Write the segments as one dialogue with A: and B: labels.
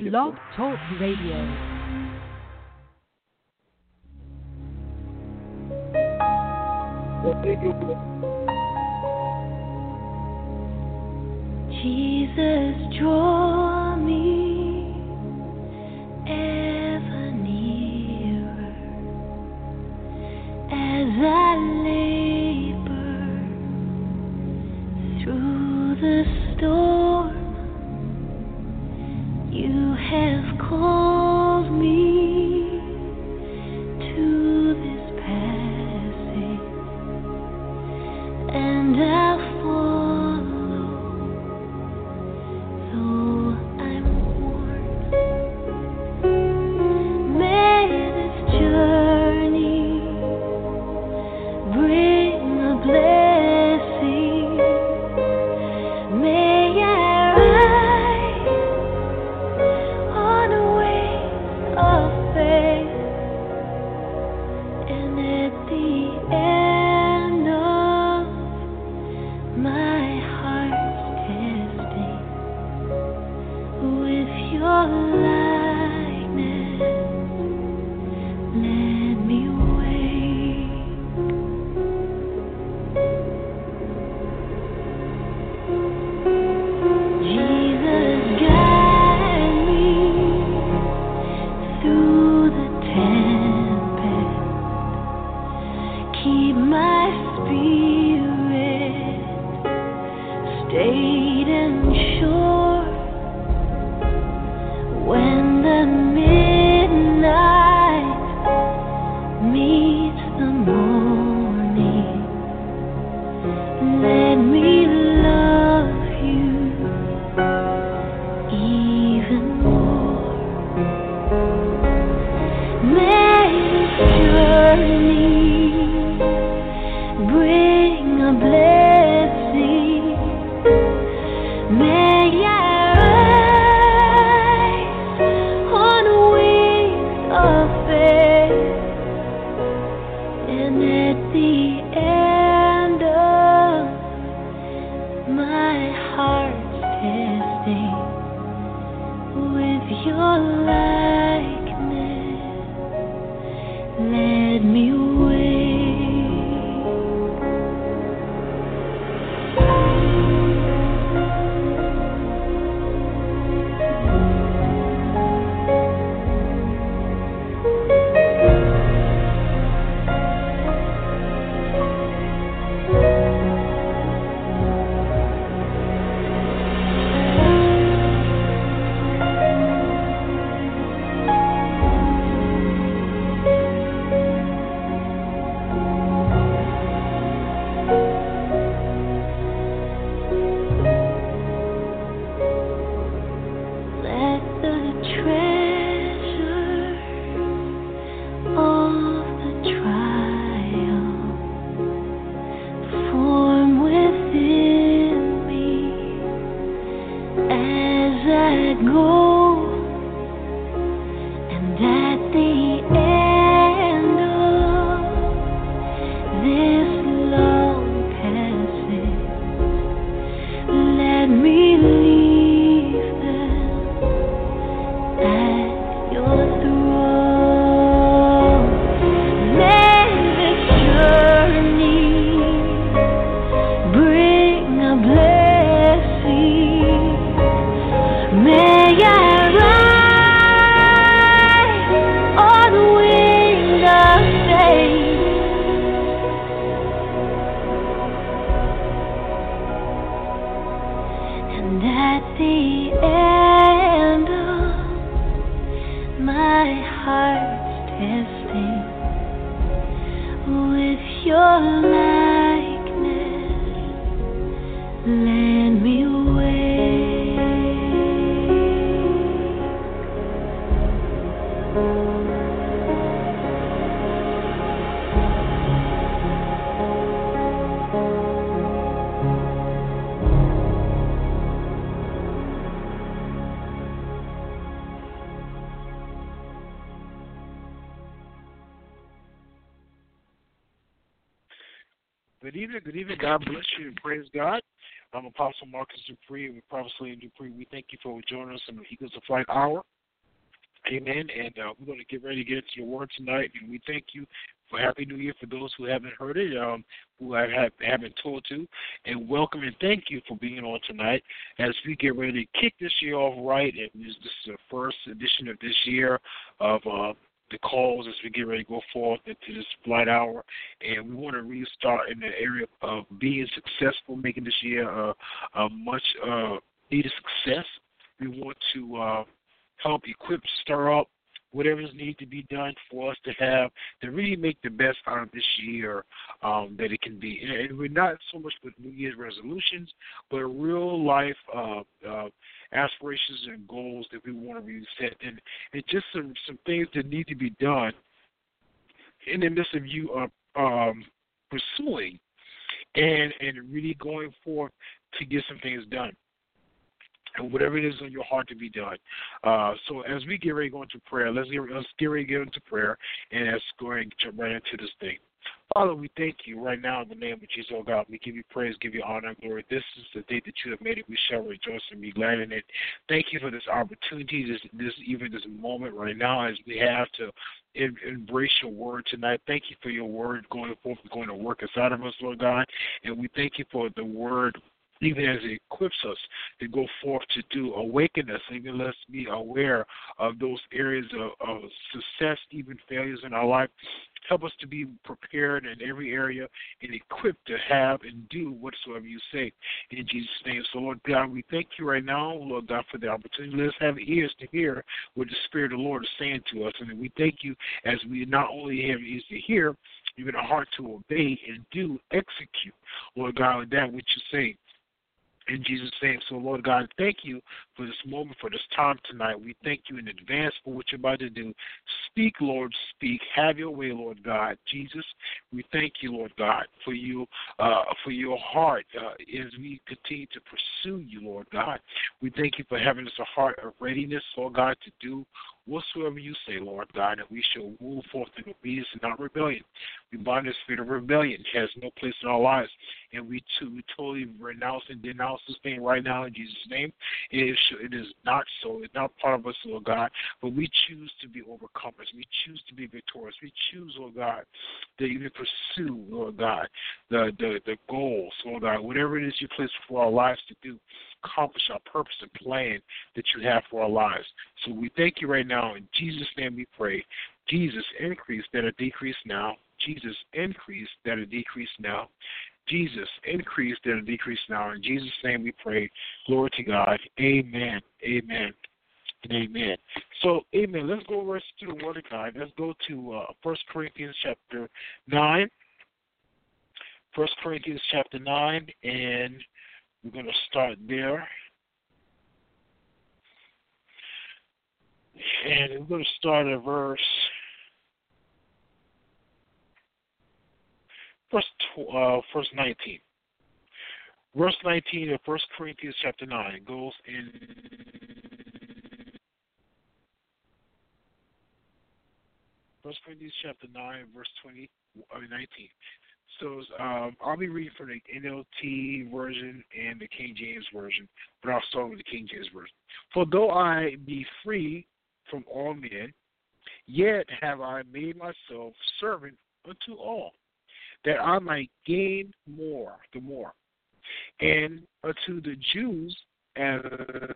A: Blog Talk Radio.
B: Jesus, draw me ever nearer as I labor through the storm. You have called me to this passage, and I'll follow, though I'm worn. May this journey bring a blessing. May I rise on wings of faith, and at the end of my heart's testing, with your likeness, let me wake. Jesus, guide me through the tempest. Keep my spirit stayed and sure. When the midnight meets the morning, let me love you even more. May this journey bring a blessing. May I rise on wings of faith, and at the end of my heart's testing, with your likeness, let me wake. Let the treasure of the trial form within me as I go, and at the end of this long passage, let me leave them at your throne. May this journey bring a blessing. May I rise on wings of faith, and at the end of my heart's testing, with your likeness, let me wake.
C: Good evening. God bless you and praise God. I'm Apostle Marcus Dupree, and Prophecy and Dupree. We thank you for joining us in the Eagles of Flight Hour. Amen. And we're going to get ready to get into the Word tonight. And we thank you for Happy New Year for those who haven't heard it, who haven't told to. And welcome and thank you for being on tonight as we get ready to kick this year off right. And this is the first edition of this year of the calls as we get ready to go forth into this flight hour. And we want to really start in the area of being successful, making this year a much needed success. We want to help equip, stir up whatever is needed to be done for us to really make the best out of this year that it can be. And we're not so much with New Year's resolutions, but real life aspirations and goals that we want to really set. And just some things that need to be done in the midst of you pursuing and really going forth to get some things done. And whatever it is on your heart to be done. So as we get ready to go into prayer, let's get ready to get into prayer, and let's go ahead and jump right into this thing. Father, we thank you right now in the name of Jesus, oh God. We give you praise, give you honor and glory. This is the day that you have made it. We shall rejoice and be glad in it. Thank you for this opportunity, this moment right now as we have to embrace your word tonight. Thank you for your word going forth and going to work inside of us, Lord God. And we thank you for the word even as it equips us to go forth to awaken us, even let us be aware of those areas of success, even failures in our life. Help us to be prepared in every area and equipped to have and do whatsoever you say. In Jesus' name. So, Lord God, we thank you right now, Lord God, for the opportunity. Let us have ears to hear what the Spirit of the Lord is saying to us. And we thank you as we not only have ears to hear, even a heart to obey and do, execute, Lord God, that which you say. In Jesus' name. So, Lord God, thank you for this moment, for this time tonight. We thank you in advance for what you're about to do. Speak, Lord, speak. Have your way, Lord God. Jesus, we thank you, Lord God, for you, for your heart as we continue to pursue you, Lord God. We thank you for having us a heart of readiness, Lord God, to do whatsoever you say, Lord God, and we shall move forth in obedience and not rebellion. We bind the spirit of rebellion. It has no place in our lives. And we totally renounce and denounce this thing right now in Jesus' name. It is not so. It's not part of us, Lord God. But we choose to be overcomers. We choose to be victorious. We choose, Lord God, to even pursue, Lord God, the goals, Lord God, whatever it is you place for our lives to do, accomplish our purpose and plan that you have for our lives. So we thank you right now. In Jesus' name we pray. Jesus, increase that are decreased now. Jesus, increase that are decreased now. Jesus, increase that are decreased now. In Jesus' name we pray. Glory to God. Amen. Amen. And amen. So, amen. Let's go right to the Word of God. Let's go to 1 Corinthians chapter 9. 1 Corinthians chapter 9, and we're going to start there. And we're going to start at verse 19. Verse 19 of 1 Corinthians chapter 9 goes in 1 Corinthians chapter 9, verse 19. So I'll be reading from the NLT version and the King James version, but I'll start with the King James version. For though I be free from all men, yet have I made myself servant unto all, that I might gain the more. And unto the Jews as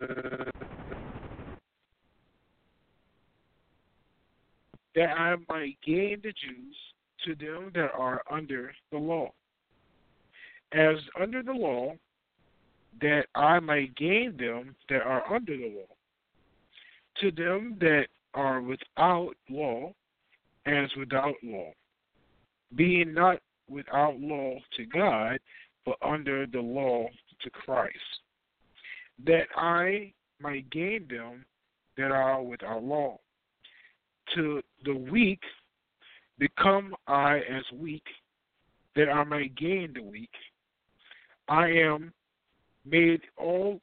C: that I might gain the Jews to them that are under the law, as under the law, that I might gain them that are under the law. To them that are without law, as without law, being not without law to God, but under the law to Christ, that I might gain them that are without law. To the weak become I as weak, that I might gain the weak. I am made all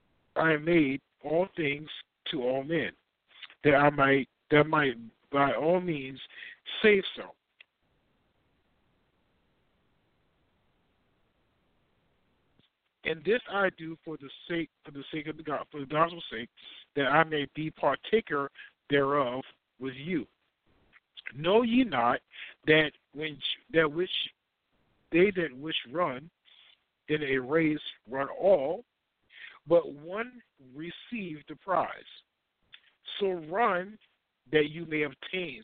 C: things to all men, that I might by all means save some. And this I do for the sake of the gospel's sake, that I may be partaker thereof with you. Know ye not that they that which run in a race run all, but one receive the prize. So run that you may obtain.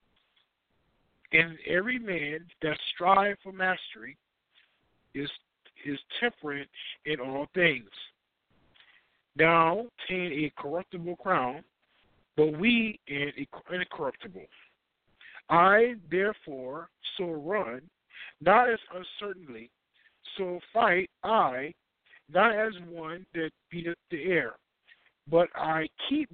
C: And every man that strive for mastery is temperate in all things. Now obtain a corruptible crown, but we an incorruptible. I therefore so run, not as uncertainly, so fight I, not as one that beateth the air, but I keep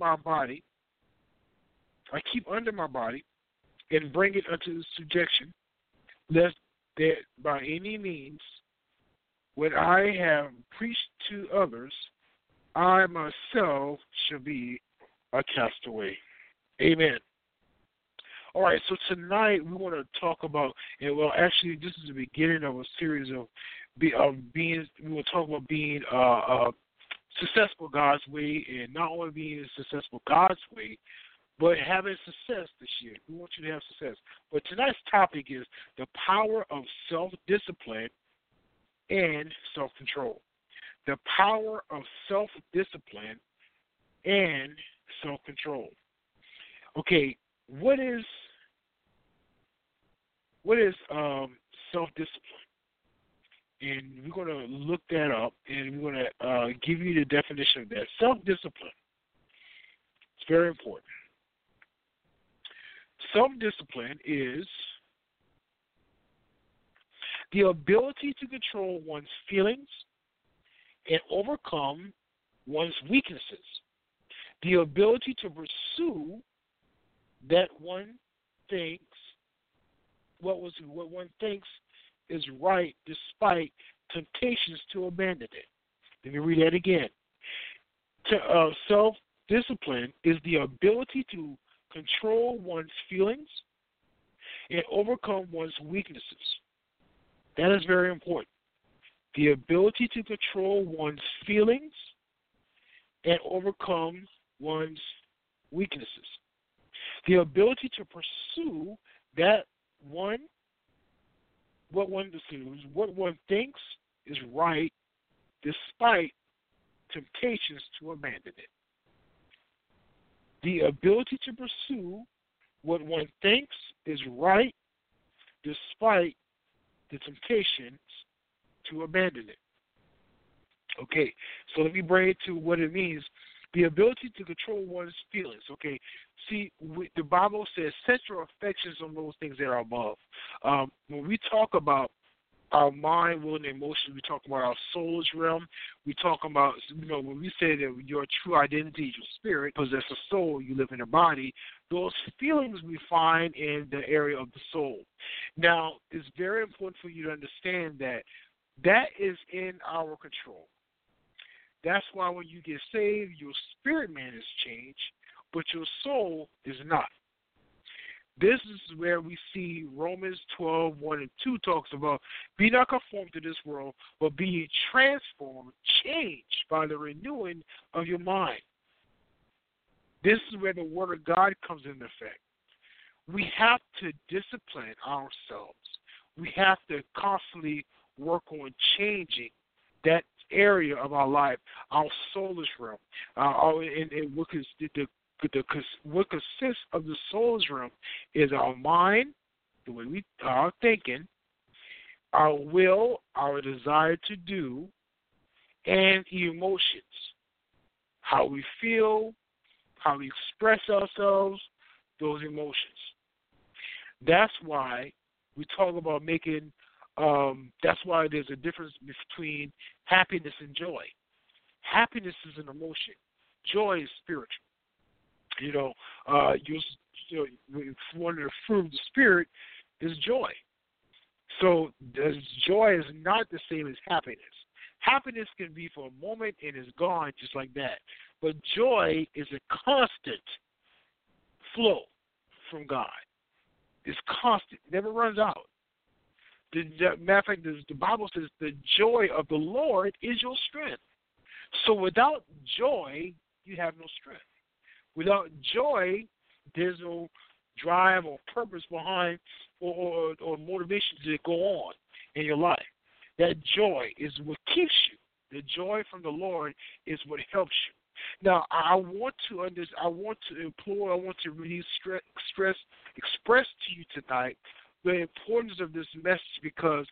C: under my body, and bring it unto subjection, lest that by any means, when I have preached to others, I myself shall be a castaway. Amen. All right, so tonight we want to talk about, and well, actually, this is the beginning of a series of being. We will talk about being successful God's way, and not only being successful God's way, but having success this year. We want you to have success. But tonight's topic is the power of self-discipline and self-control. The power of self-discipline and self-control. Okay, what is self-discipline? And we're going to look that up, and we're going to give you the definition of that. Self-discipline. It's very important. Self-discipline is the ability to control one's feelings and overcome one's weaknesses. The ability to pursue that one thinks what one thinks is right despite temptations to abandon it. Let me read that again. Self-discipline is the ability to control one's feelings and overcome one's weaknesses. That is very important. The ability to control one's feelings and overcome one's weaknesses. The ability to pursue what one thinks is right despite temptations to abandon it. The ability to pursue what one thinks is right despite the temptations to abandon it. Okay, so let me bring it to what it means. The ability to control one's feelings. Okay, see, the Bible says, set your affections on those things that are above. When we talk about our mind, will, and emotions, we talk about our soulish realm. We talk about, when we say that your true identity is your spirit, possess a soul, you live in a body, those feelings we find in the area of the soul. Now, it's very important for you to understand that is in our control. That's why when you get saved, your spirit man is changed, but your soul is not. This is where we see Romans 12, 1 and 2 talks about, be not conformed to this world, but be ye transformed, changed by the renewing of your mind. This is where the Word of God comes into effect. We have to discipline ourselves. We have to constantly work on changing that area of our life, our soulish realm, and what consists of the soul's realm is our mind, the way we are thinking, our will, our desire to do, and emotions. How we feel, how we express ourselves, those emotions. That's why we talk about that's why there's a difference between happiness and joy. Happiness is an emotion. Joy is spiritual. One of the fruit of the Spirit is joy. So joy is not the same as happiness. Happiness can be for a moment and is gone just like that. But joy is a constant flow from God. It's constant, never runs out. Matter of fact, the Bible says the joy of the Lord is your strength. So without joy, you have no strength. Without joy, there's no drive or purpose behind or motivation to go on in your life. That joy is what keeps you. The joy from the Lord is what helps you. Now, I want to really express to you tonight the importance of this message because,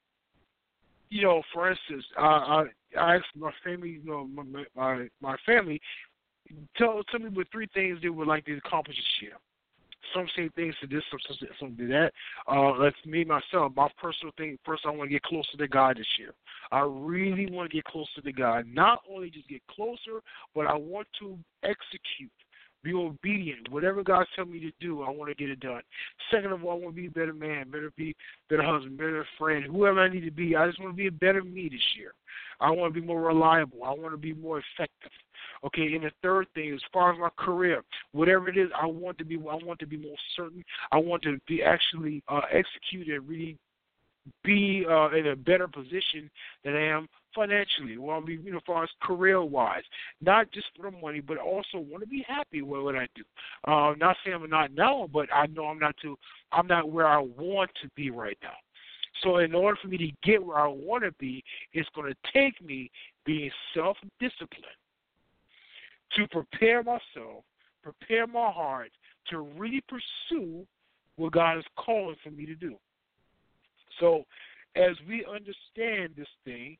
C: for instance, I asked my family, my family, tell me what 3 things they would like to accomplish this year. Some say things to this, some to that. Like me, myself, my personal thing, first I want to get closer to God this year. I really want to get closer to God. Not only just get closer, but I want to execute, be obedient. Whatever God tells me to do, I want to get it done. Second of all, I want to be a better man, better husband, better friend, whoever I need to be. I just want to be a better me this year. I want to be more reliable. I want to be more effective. Okay, and the third thing, as far as my career, whatever it is, I want to be more certain. I want to be actually execute and really be in a better position than I am financially. Well, I mean, as far as career-wise, not just for the money, but also want to be happy with what I do. Not saying I'm not now, but I know I'm not where I want to be right now. So in order for me to get where I want to be, it's going to take me being self-disciplined to prepare myself, prepare my heart to really pursue what God is calling for me to do. So as we understand this thing,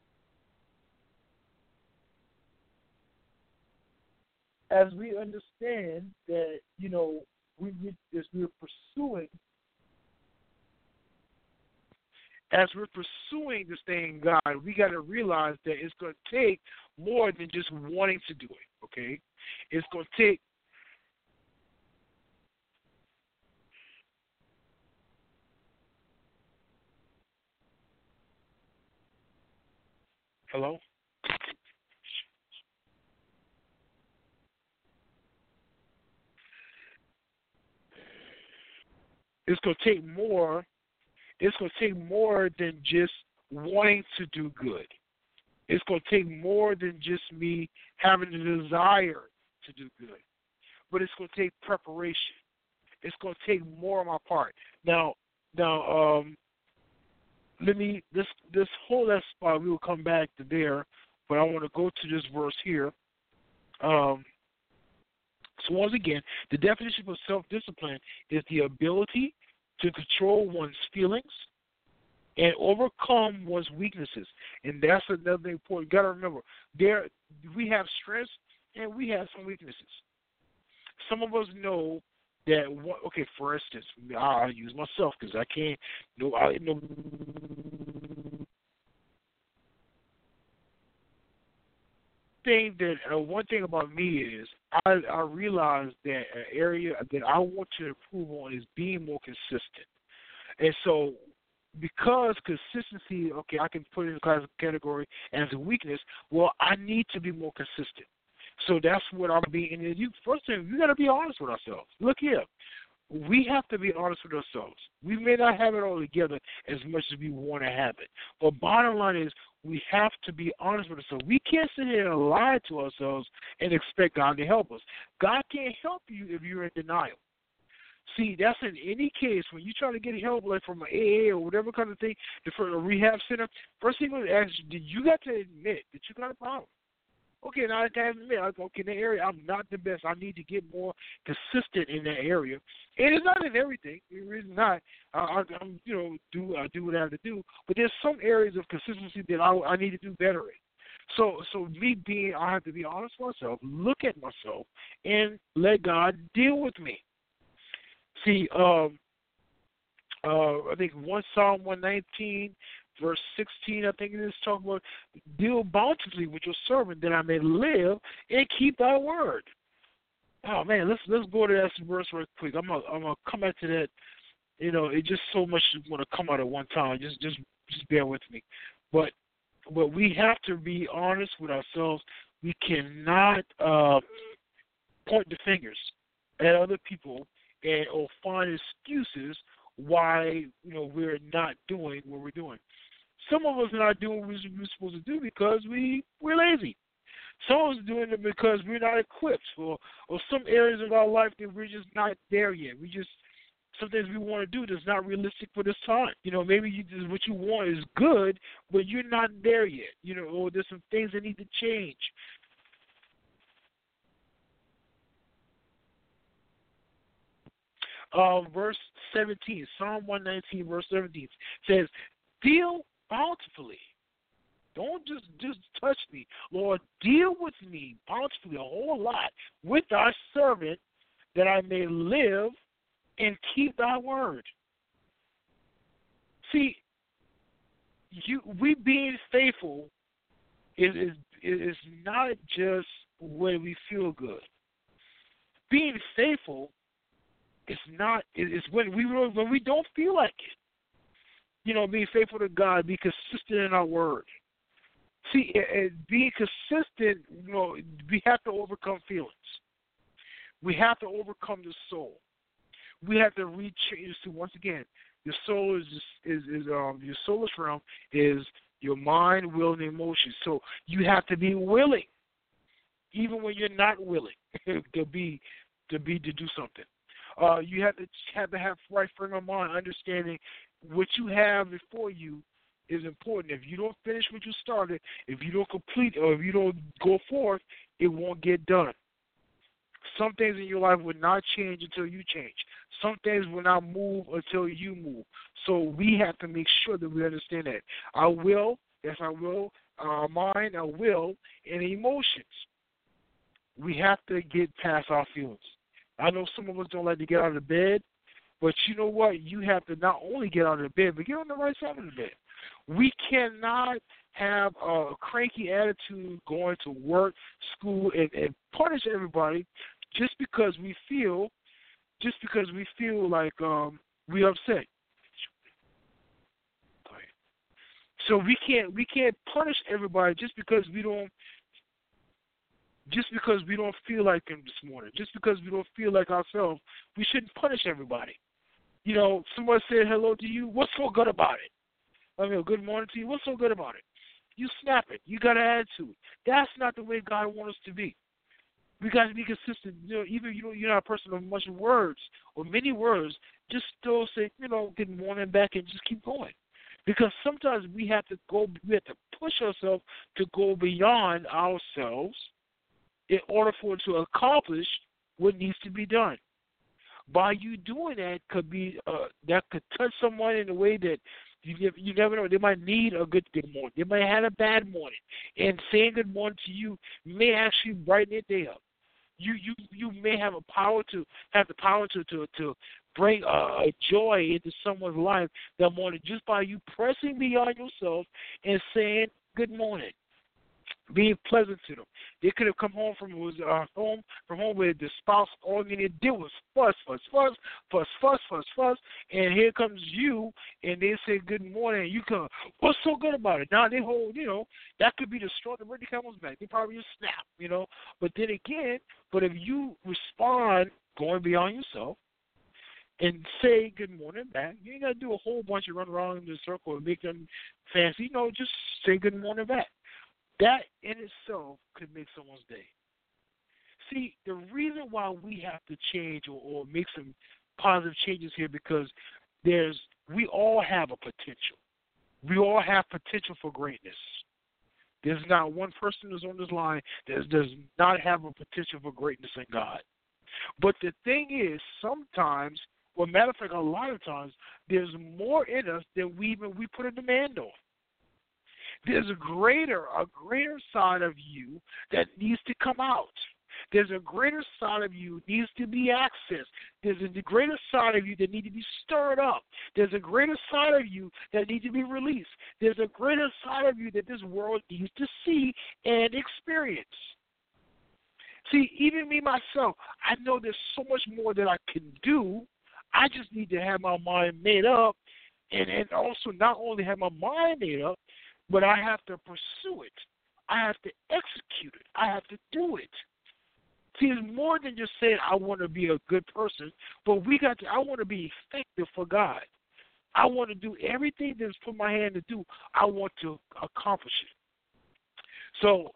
C: as we understand that, as we're pursuing this thing, God, we got to realize that it's going to take more than just wanting to do it, okay? It's going to take hello? It's going to take more. It's going to take more than just wanting to do good. It's going to take more than just me having the desire to do good. But it's going to take preparation. It's going to take more on my part. Now, this whole that spot, we will come back to there, but I want to go to this verse here. So once again, the definition of self-discipline is the ability to control one's feelings and overcome one's weaknesses. And that's another important. You got to remember, we have strengths and we have some weaknesses. Some of us know that. Okay, for instance, I'll use myself because I can't. One thing about me is I realize that an area that I want to improve on is being more consistent. And so because consistency, okay, I can put it in the class category as a weakness, well, I need to be more consistent. So that's what I'm being. And first thing, you got to be honest with ourselves. Look here. We have to be honest with ourselves. We may not have it all together as much as we want to have it. But bottom line is we have to be honest with ourselves. We can't sit here and lie to ourselves and expect God to help us. God can't help you if you're in denial. See, that's in any case when you try to get help, like from an AA or whatever kind of thing, for a rehab center. First thing I'm going to ask you got to admit that you got a problem. Okay, now I can admit, okay, in that area, I'm not the best. I need to get more consistent in that area. And it's not in everything. It's not. I'm, do what I have to do. But there's some areas of consistency that I need to do better in. So I have to be honest with myself, look at myself, and let God deal with me. See, I think Psalm 119, verse 16, I think it is, talking about deal bountifully with your servant that I may live and keep thy word. Oh man, let's go to that verse real quick. I'm gonna come back to that. It's just so much is going to come out at one time. Just bear with me. But we have to be honest with ourselves. We cannot point the fingers at other people or find excuses why we're not doing what we're doing. Some of us are not doing what we're supposed to do because we're lazy. Someone's doing it because we're not equipped, or some areas of our life that we're just not there yet. Some things we want to do that's not realistic for this time. Maybe what you want is good, but you're not there yet. Or there's some things that need to change. Verse 17, Psalm 119, verse 17 says, "Deal bountifully." Don't just touch me. Lord, deal with me bountifully, a whole lot, with thy servant, that I may live and keep thy word. See, we being faithful is not just when we feel good. Being faithful is when we don't feel like it. Being faithful to God, be consistent in our word. See, being consistent, we have to overcome feelings. We have to overcome the soul. We have to rechange. So once again, your soul your soulless realm is your mind, will, and emotions. So you have to be willing, even when you're not willing, to do something. You have to have right frame of mind, understanding what you have before you is important. If you don't finish what you started, if you don't complete, or if you don't go forth, it won't get done. Some things in your life will not change until you change. Some things will not move until you move. So we have to make sure that we understand that. Our will, yes, our will, our mind, our will, and emotions. We have to get past our feelings. I know some of us don't like to get out of bed, but you know what? You have to not only get out of the bed, but get on the right side of the bed. We cannot have a cranky attitude going to work, school, and punish everybody just because we feel like we're upset. So we can't punish everybody just because we don't feel like them this morning. Just because we don't feel like ourselves, we shouldn't punish everybody. Someone said hello to you. What's so good about it? Good morning to you. What's so good about it? You snap it. You got an attitude. That's not the way God wants us to be. We got to be consistent. Even you're not a person of much words or many words, just still say, good morning back and just keep going. Because sometimes we have to push ourselves to go beyond ourselves in order for it to accomplish what needs to be done. By you doing that that could touch someone in a way that you never know. They might need a good morning. They might have a bad morning, and saying good morning to you may actually brighten their day up. You may have the power to bring a joy into someone's life that morning just by you pressing beyond yourself and saying good morning. Being pleasant to them. They could have come home from home where the spouse all they did was fuss, and here comes you, and they say good morning, and you come, what's so good about it? Now they hold, that could be the straw that really comes back. They probably just snap, But then again, if you respond going beyond yourself and say good morning back, you ain't got to do a whole bunch of run around in the circle and make them fancy. Just say good morning back. That in itself could make someone's day. See, the reason why we have to change or make some positive changes here because we all have a potential. We all have potential for greatness. There's not one person that's on this line that does not have a potential for greatness in God. But the thing is, sometimes, well, matter of fact, a lot of times, there's more in us than we put a demand on. There's a greater side of you that needs to come out. There's a greater side of you that needs to be accessed. There's a greater side of you that needs to be stirred up. There's a greater side of you that needs to be released. There's a greater side of you that this world needs to see and experience. See, even me, myself, I know there's so much more that I can do. I just need to have my mind made up and also not only have my mind made up, but I have to pursue it. I have to execute it. I have to do it. See, it's more than just saying I want to be a good person, but I want to be effective for God. I want to do everything that's put my hand to do. I want to accomplish it. So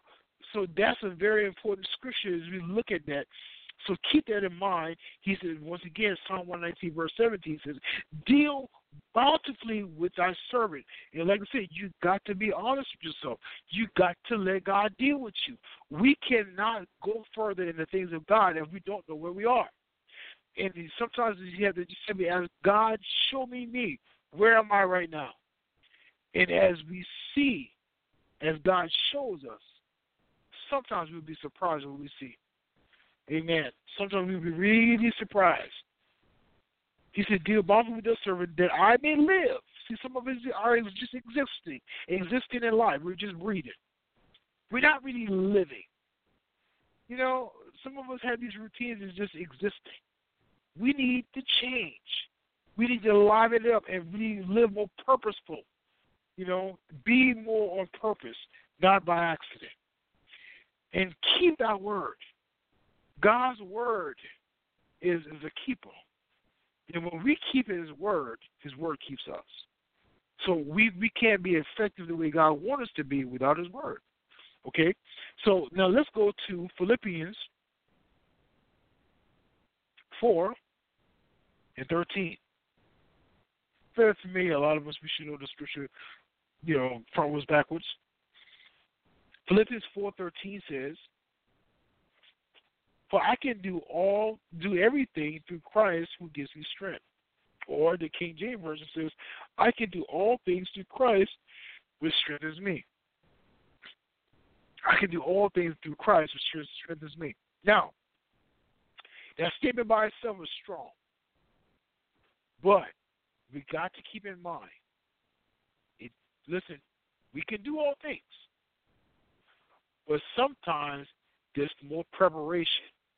C: So that's a very important scripture as we look at that. So keep that in mind. He said, once again, Psalm 119, verse 17 says, deal bountifully with thy servant. And like I said, you got to be honest with yourself. You got to let God deal with you. We cannot go further in the things of God if we don't know where we are. And sometimes you have to just simply ask God, show me. Where am I right now? And as we see, as God shows us, sometimes we'll be surprised when we see. Amen. Sometimes we'll be really surprised. He said, deal bountifully with the servant that I may live. See, some of us are just existing in life. We're just breathing. We're not really living. You know, some of us have these routines as just existing. We need to change. We need to liven it up and really live more purposeful. You know, be more on purpose, not by accident. And keep that word. God's word is a keeper. And when we keep His word keeps us. So we can't be effective the way God wants us to be without His word. Okay? So now let's go to Philippians 4 and 13. Very familiar. A lot of us, we should know the scripture, you know, frontwards, backwards. Philippians 4:13 says, for I can do everything through Christ who gives me strength. Or the King James Version says, I can do all things through Christ which strengthens me. I can do all things through Christ which strengthens me. Now, that statement by itself is strong. But we got to keep in mind, listen, we can do all things. But sometimes there's more preparation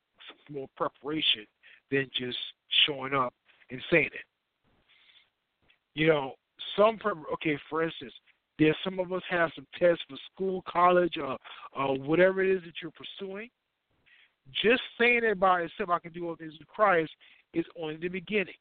C: than just showing up and saying it. You know, for instance, there's some of us have some tests for school, college, or whatever it is that you're pursuing. Just saying it by itself, I can do all things with Christ, is only the beginning.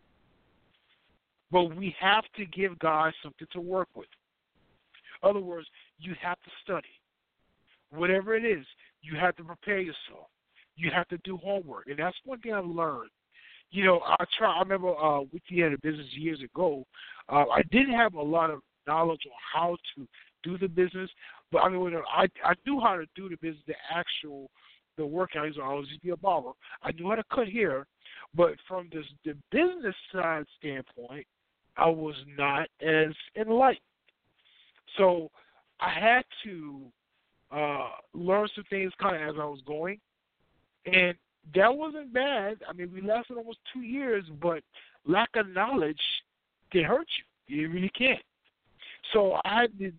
C: But we have to give God something to work with. In other words, you have to study. Whatever it is, you have to prepare yourself. You have to do homework. And that's one thing I've learned. You know, I remember we had a business years ago. I didn't have a lot of knowledge on how to do the business, but I mean, I knew how to do the business, the work. I was used to be a barber. I knew how to cut hair, but from the business side standpoint, I was not as enlightened. So I had to learn some things kind of as I was going, and that wasn't bad. I mean, we lasted almost 2 years, but lack of knowledge can hurt you. It really can. So I didn't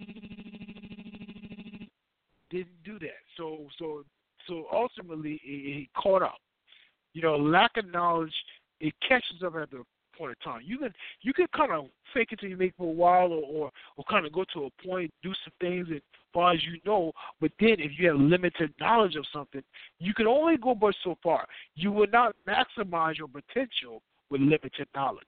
C: do that. So ultimately, it caught up. You know, lack of knowledge, it catches up at the point of time. You can kind of fake it till you make it for a while, or kind of go to a point, do some things as far as you know. But then, if you have limited knowledge of something, you can only go but so far. You will not maximize your potential with limited knowledge.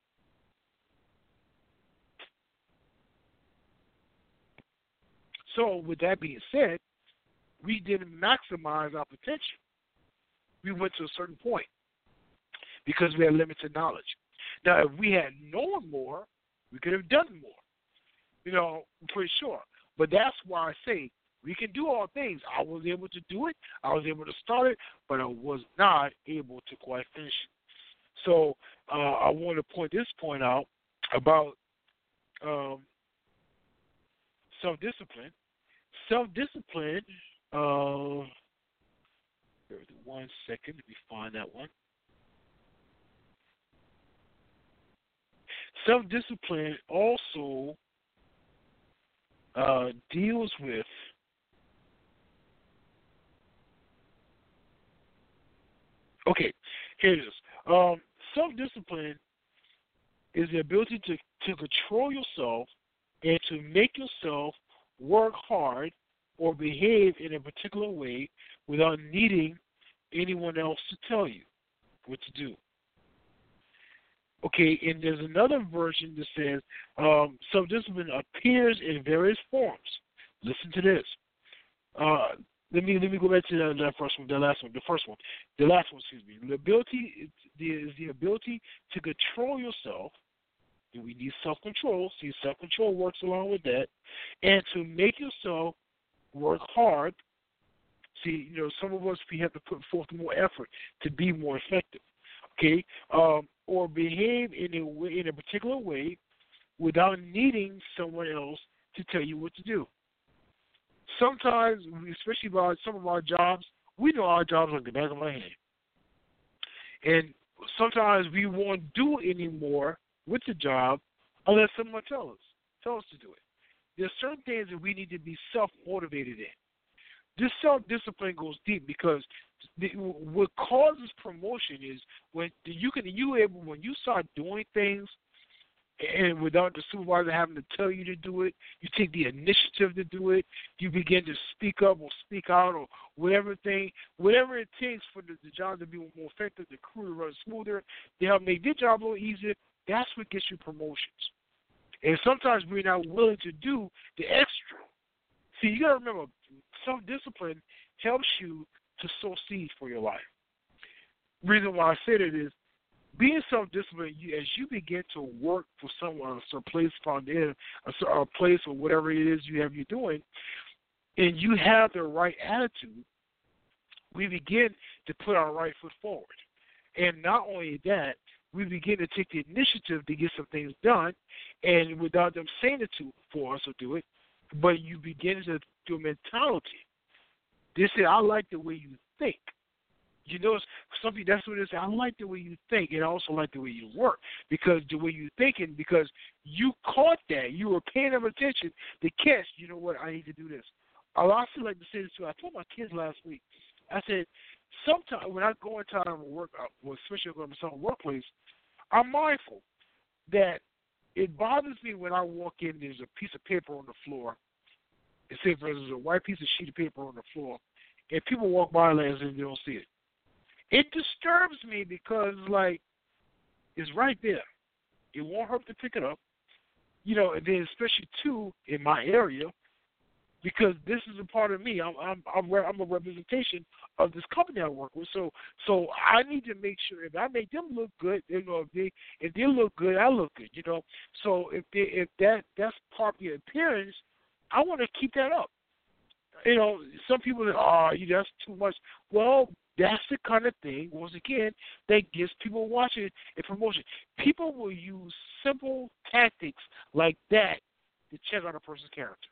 C: So, with that being said, we didn't maximize our potential. We went to a certain point because we had limited knowledge. Now, if we had known more, we could have done more. You know, I'm pretty sure. But that's why I say we can do all things. I was able to do it. I was able to start it, but I was not able to quite finish it. So I want to point this point out about self-discipline. Self-discipline, 1 second, let me find that one. Self-discipline also deals with here it is. Self-discipline is the ability to control yourself and to make yourself work hard or behave in a particular way without needing anyone else to tell you what to do. Okay, and there's another version that says self-discipline appears in various forms. Listen to this. Let me go back to the first one, the last one, the last one. Excuse me. The ability is the ability to control yourself. And we need self-control. See, self-control works along with that, and to make yourself work hard. See, some of us, we have to put forth more effort to be more effective. Okay, or behave in a particular way without needing someone else to tell you what to do. Sometimes, especially about some of our jobs, we know our jobs like the back of our hand. And sometimes we won't do anymore with the job unless someone tells us to do it. There are certain things that we need to be self-motivated in. This self-discipline goes deep because what causes promotion is when you start doing things and without the supervisor having to tell you to do it, you take the initiative to do it, you begin to speak up or speak out or whatever it takes for the job to be more effective, the crew to run smoother, to help make their job a little easier, that's what gets you promotions. And sometimes we're not willing to do the extra. See, you got to remember, self-discipline helps you to sow seeds for your life. The reason why I said it is, being self-disciplined, as you begin to work for someone, a place a place or whatever it is you're doing, and you have the right attitude, we begin to put our right foot forward. And not only that, we begin to take the initiative to get some things done, and without them saying it for us to do it, but you begin to do a mentality. They say, I like the way you think. That's what it is. I like the way you think, and I also like the way you work, because the way you're thinking, because you caught that. You were paying them attention to catch, you know what, I need to do this. I also like to say this too. I told my kids last week, I said, sometimes when I go into work, especially when I'm in some workplace, I'm mindful that it bothers me when I walk in, there's a piece of paper on the floor. It says there's a white piece of sheet of paper on the floor, and people walk by and they don't see it. It disturbs me because, it's right there. It won't hurt to pick it up. And then especially, too, in my area, because this is a part of me. I'm a representation of this company I work with. So I need to make sure if I make them look good, if they look good, I look good. So if that's part of your appearance, I want to keep that up. Some people say, that's too much. Well, that's the kind of thing, once again, that gets people watching a promotion. People will use simple tactics like that to check out a person's character.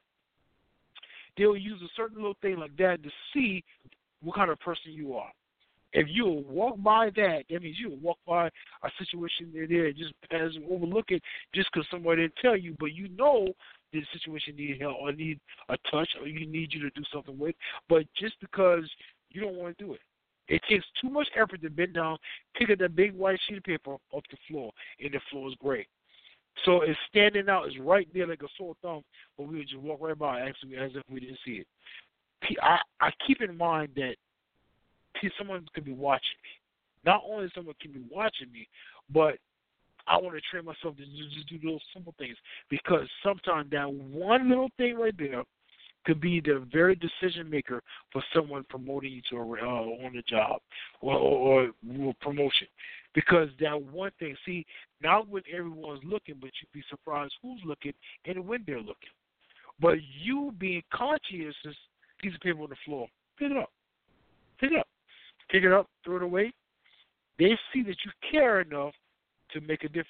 C: They'll use a certain little thing like that to see what kind of person you are. If you walk by that means you walk by a situation there just as overlook it just because somebody didn't tell you, but the situation needs help or need a touch or you need you to do something with, but just because you don't want to do it. It takes too much effort to bend down, pick up that big white sheet of paper off the floor, and the floor is gray. So it's standing out, it's right there like a sore thumb, but we would just walk right by actually as if we didn't see it. I keep in mind that someone could be watching me. Not only someone can be watching me, but I want to train myself to just do those simple things, because sometimes that one little thing right there could be the very decision maker for someone promoting you to on the job or promotion. Because that one thing, see, not when everyone's looking, but you'd be surprised who's looking and when they're looking. But you being conscious, this piece of paper on the floor, pick it up. Pick it up, throw it away. They see that you care enough to make a difference.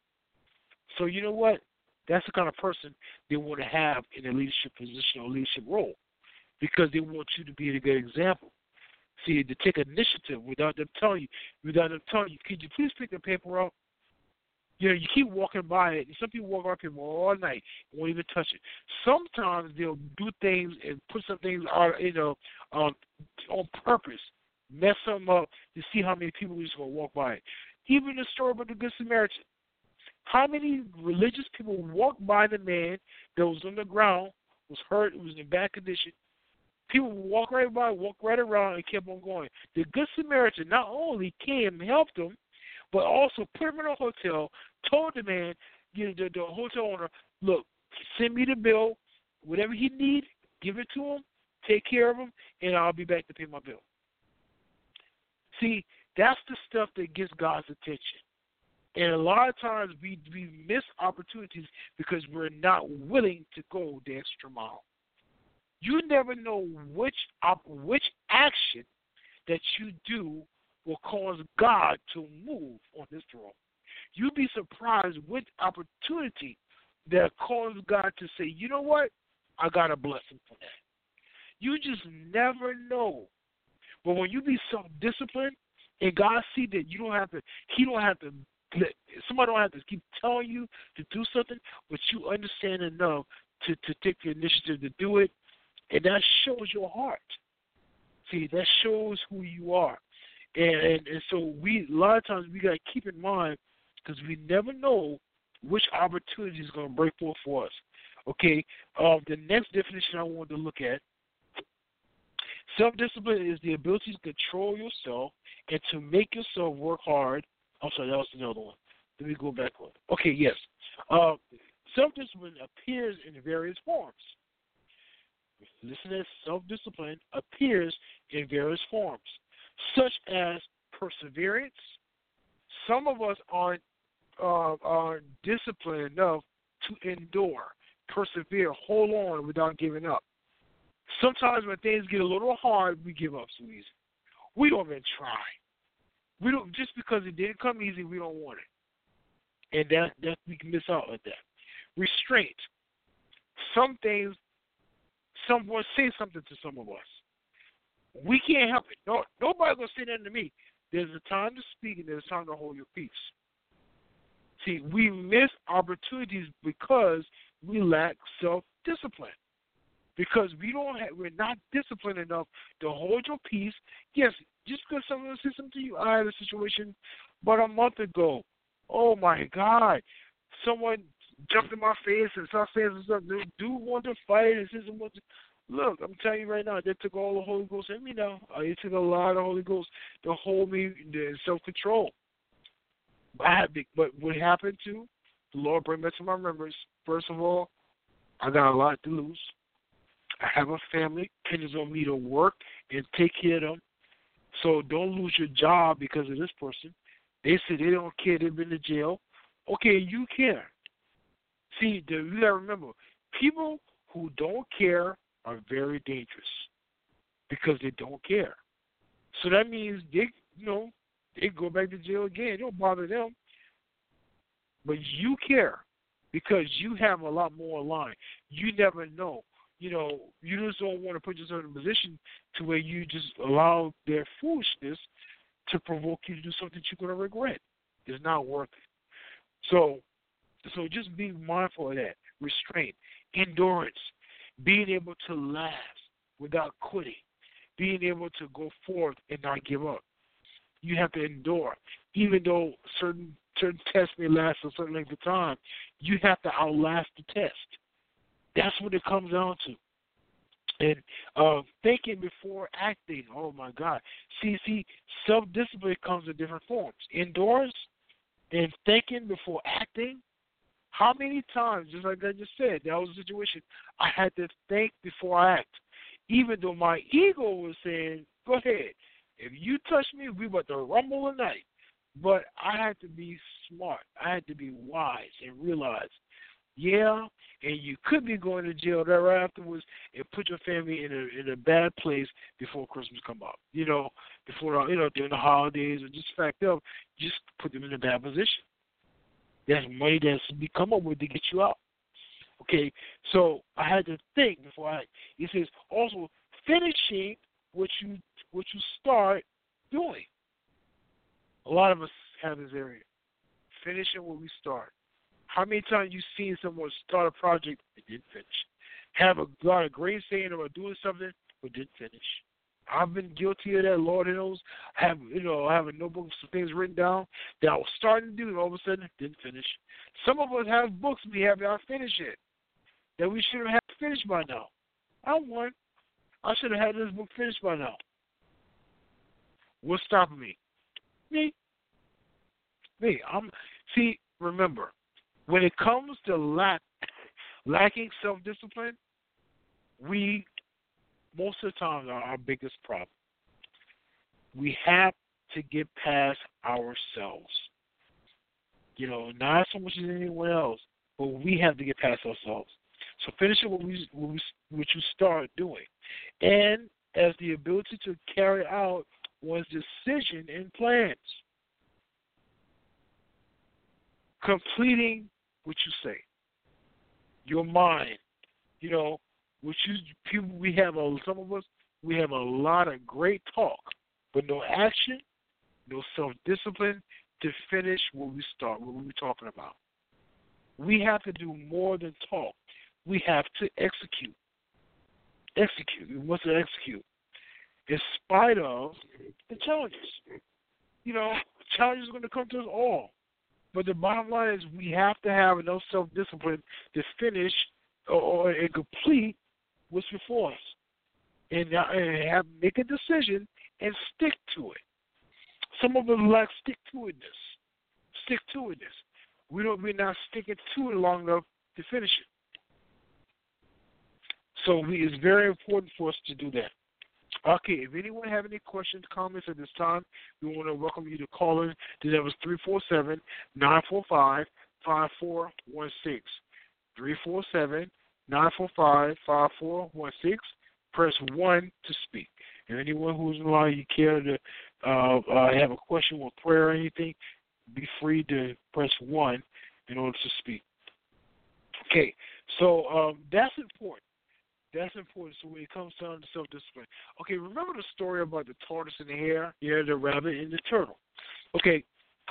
C: So you know what? That's the kind of person they want to have in a leadership position or leadership role, because they want you to be a good example. See, to take initiative without them telling you, could you please pick the paper up? You keep walking by it. Some people walk by paper all night and won't even touch it. Sometimes they'll do things and put some things on purpose, mess them up to see how many people are just going to walk by it. Even the story about the Good Samaritan. How many religious people walked by the man that was on the ground, was hurt, was in bad condition? People would walk right by, walk right around, and kept on going. The Good Samaritan not only came and helped him, but also put him in a hotel, told the man, the hotel owner, look, send me the bill, whatever he needs, give it to him, take care of them, and I'll be back to pay my bill. See, that's the stuff that gets God's attention. And a lot of times we miss opportunities because we're not willing to go the extra mile. You never know which action that you do will cause God to move on His throne. You'd be surprised what opportunity that causes God to say, you know what? I got a blessing for that. You just never know. But when you be self-disciplined and God see that you don't have to, somebody don't have to keep telling you to do something, but you understand enough to take the initiative to do it, and that shows your heart. See, that shows who you are. And so a lot of times we got to keep in mind, because we never know which opportunity is going to break forth for us. Okay, the next definition I wanted to look at, self-discipline is the ability to control yourself and to make yourself work hard. I'm sorry, that was another one. Let me go back one. Okay, yes. Self-discipline appears in various forms. Listen to this. Self-discipline appears in various forms, such as perseverance. Some of us aren't disciplined enough to endure, persevere, hold on without giving up. Sometimes when things get a little hard, we give up so easy. We don't even try. We don't, just because it didn't come easy, we don't want it. And that we can miss out on that. Restraint. Some things, someone say something to some of us. We can't help it. No, nobody's going to say nothing to me. There's a time to speak and there's a time to hold your peace. See, we miss opportunities because we lack self-discipline. Because we're not disciplined enough to hold your peace. Yes, just because someone says something to you, I had a situation about a month ago. Oh my God. Someone jumped in my face and started saying something. Dude wanted to fight and said something. Look, I'm telling you right now, that took all the Holy Ghost in me now. It took a lot of Holy Ghost to hold me in self-control. But what happened to the Lord bring back to my remembrance, first of all, I got a lot to lose. I have a family, depends on me to work and take care of them. So don't lose your job because of this person. They say they don't care, they've been to jail. Okay, you care. See, you got to remember, people who don't care are very dangerous because they don't care. So that means they go back to jail again. It don't bother them. But you care because you have a lot more line. You never know. You just don't want to put yourself in a position to where you just allow their foolishness to provoke you to do something you're going to regret. It's not worth it. So just be mindful of that. Restraint, endurance, being able to last without quitting, being able to go forth and not give up. You have to endure. Even though certain tests may last a certain length of time, you have to outlast the test. That's what it comes down to. And thinking before acting, oh my God. See, self-discipline comes in different forms. Endurance and thinking before acting. How many times, just like I just said, that was a situation, I had to think before I act. Even though my ego was saying, go ahead. If you touch me, we about to rumble tonight. But I had to be smart. I had to be wise and realize, yeah, and you could be going to jail right afterwards and put your family in a bad place before Christmas come up. Before during the holidays, or just fact up, just put them in a bad position. That's money that's be come up with to get you out. Okay, so I had to think before I. It says also finishing what you start doing. A lot of us have this area. Finishing what we start. How many times you seen someone start a project and didn't finish? Have a great saying about doing something but didn't finish. I've been guilty of that. Lord knows. I have a notebook with some things written down that I was starting to do, and all of a sudden didn't finish. Some of us have books we have not finished yet that we should have finished by now. I'm one. I should have had this book finished by now. What's stopping me? Me. Remember, when it comes to lacking self-discipline, we most of the time our biggest problem. We have to get past ourselves. Not so much as anyone else, but we have to get past ourselves. So finish what you start doing, and as the ability to carry out one's decision and plans, completing what you say, your mind. Which people some of us we have a lot of great talk, but no action, no self-discipline to finish what we start, what we're talking about. We have to do more than talk. We have to execute. We must execute in spite of the challenges. Challenges are going to come to us all. But the bottom line is we have to have enough self-discipline to finish or complete what's before us. And make a decision and stick to it. Some of us lack stick-to-itness. We're not sticking to it long enough to finish it. So it's very important for us to do that. Okay, if anyone have any questions, comments at this time, we want to welcome you to call in. The number is 347-945-5416. 347-945-5416. Press 1 to speak. And anyone who's in line, you care to have a question or prayer or anything, be free to press 1 in order to speak. Okay, so that's important. That's important. So when it comes down to self-discipline. Okay, remember the story about the tortoise and the hare? Yeah, the rabbit and the turtle. Okay,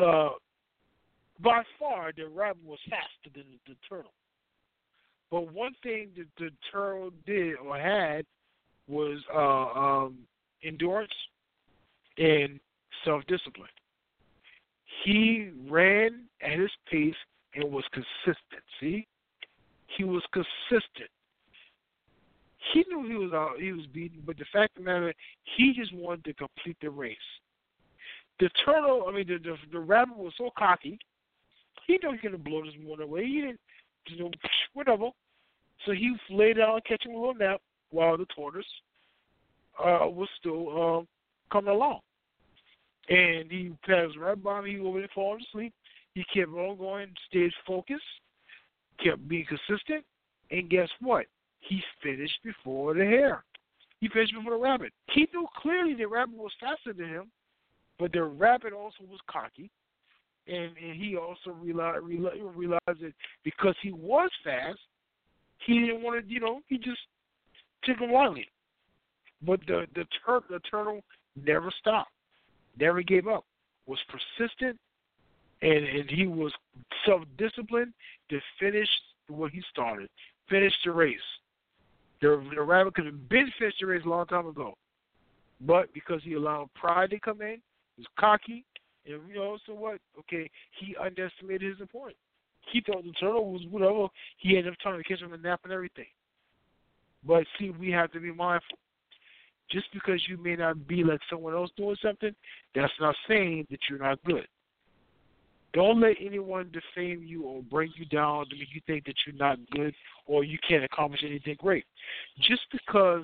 C: by far the rabbit was faster than the turtle. But one thing that the turtle did or had was endurance and self-discipline. He ran at his pace and was consistent. See? He was consistent. He knew he was beaten, but the fact of the matter, he just wanted to complete the race. The rabbit was so cocky, he knew he was going to blow this one away. He didn't, whatever. So he lay down, catching a little nap, while the tortoise was still coming along. And he passed right by him. He over there falling asleep. He kept on going, stayed focused, kept being consistent, and guess what? He finished before the hare. He finished before the rabbit. He knew clearly the rabbit was faster than him, but the rabbit also was cocky, and he also realized that because he was fast, he didn't want to, he just took him lightly. But the turtle never stopped, never gave up, was persistent, and he was self-disciplined to finish what he started, finish the race. The rabbit could have been finished the race a long time ago, but because he allowed pride to come in, he was cocky, and so what? Okay, he underestimated his opponent. He thought the turtle was whatever. He had enough time to catch him a nap and everything. But see, we have to be mindful. Just because you may not be like someone else doing something, that's not saying that you're not good. Don't let anyone defame you or bring you down to make you think that you're not good or you can't accomplish anything great. Just because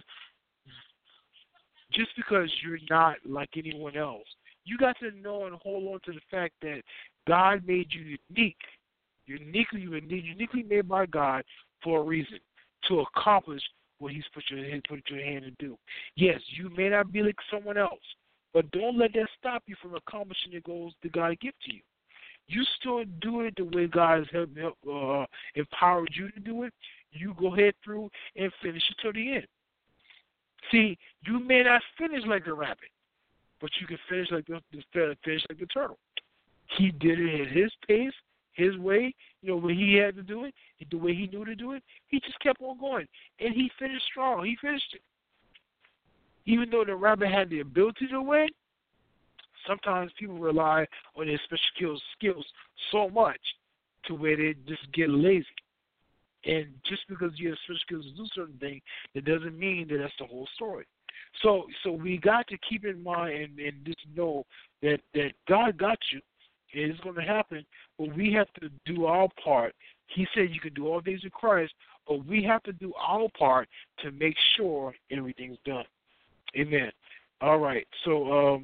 C: you're not like anyone else, you got to know and hold on to the fact that God made you unique. Uniquely made by God for a reason, to accomplish what He's put your hand to do. Yes, you may not be like someone else, but don't let that stop you from accomplishing the goals that God gives to you. You still do it the way God has empowered you to do it. You go ahead through and finish it till the end. See, you may not finish like the rabbit, but you can finish like the turtle. He did it at his pace, his way, when he had to do it, the way he knew to do it. He just kept on going, and he finished strong. He finished it. Even though the rabbit had the ability to win, sometimes people rely on their special skills so much to where they just get lazy. And just because you have special skills to do certain things, that doesn't mean that that's the whole story. So we got to keep in mind and just know that God got you. It's going to happen, but we have to do our part. He said you can do all things in Christ, but we have to do our part to make sure everything's done. Amen. All right. So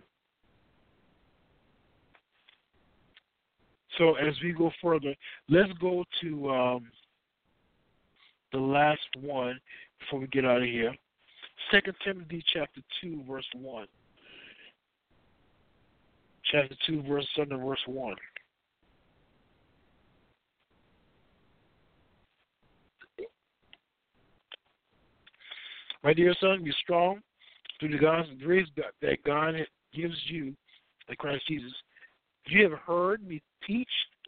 C: as we go further, let's go to the last one before we get out of here. 2 Timothy chapter 2, verse 1. Chapter 2, verse 7, verse 1. My dear son, be strong through the God's grace that God gives you in Christ Jesus. You have heard me teach.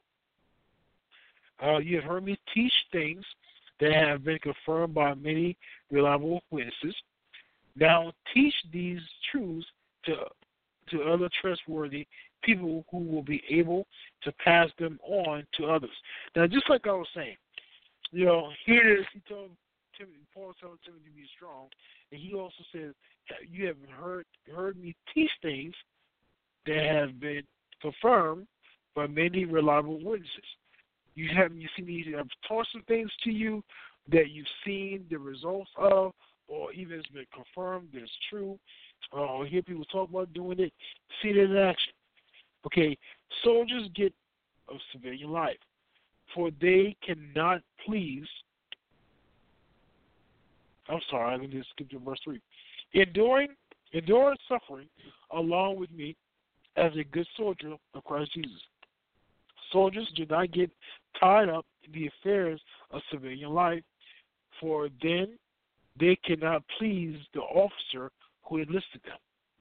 C: You have heard me teach things that have been confirmed by many reliable witnesses. Now teach these truths to other trustworthy people who will be able to pass them on to others. Now, just like I was saying, here it is. He told Timothy, Paul told Timothy to be strong, and he also says, "You have heard me teach things that have been confirmed by many reliable witnesses." You see me have taught some things to you that you've seen the results of, or even it's been confirmed that it's true, or hear people talk about doing it, see it in action. Okay, soldiers get a civilian life, for they cannot please. I'm sorry, I'm going to skip to verse 3. Endure suffering along with me as a good soldier of Christ Jesus. Soldiers do not get tied up in the affairs of civilian life, for then they cannot please the officer who enlisted them.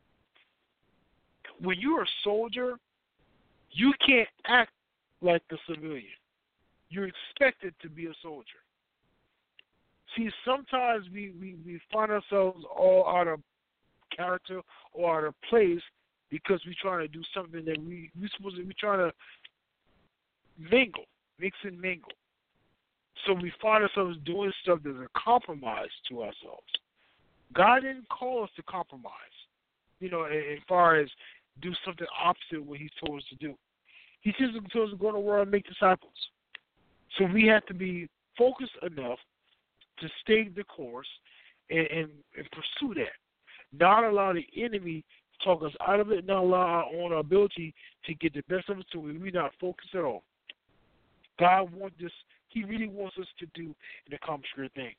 C: When you're a soldier, you can't act like the civilian. You're expected to be a soldier. See, sometimes we find ourselves all out of character or out of place because we're trying to do something that we're supposed to be trying to mix and mingle. So we find ourselves doing stuff that's a compromise to ourselves. God didn't call us to compromise, as far as do something opposite of what He told us to do. He told us to go to the world and make disciples. So we have to be focused enough to stay the course and pursue that. Not allow the enemy to talk us out of it, not allow our own ability to get the best of it so we're not focused at all. God wants this. He really wants us to do and accomplish great things.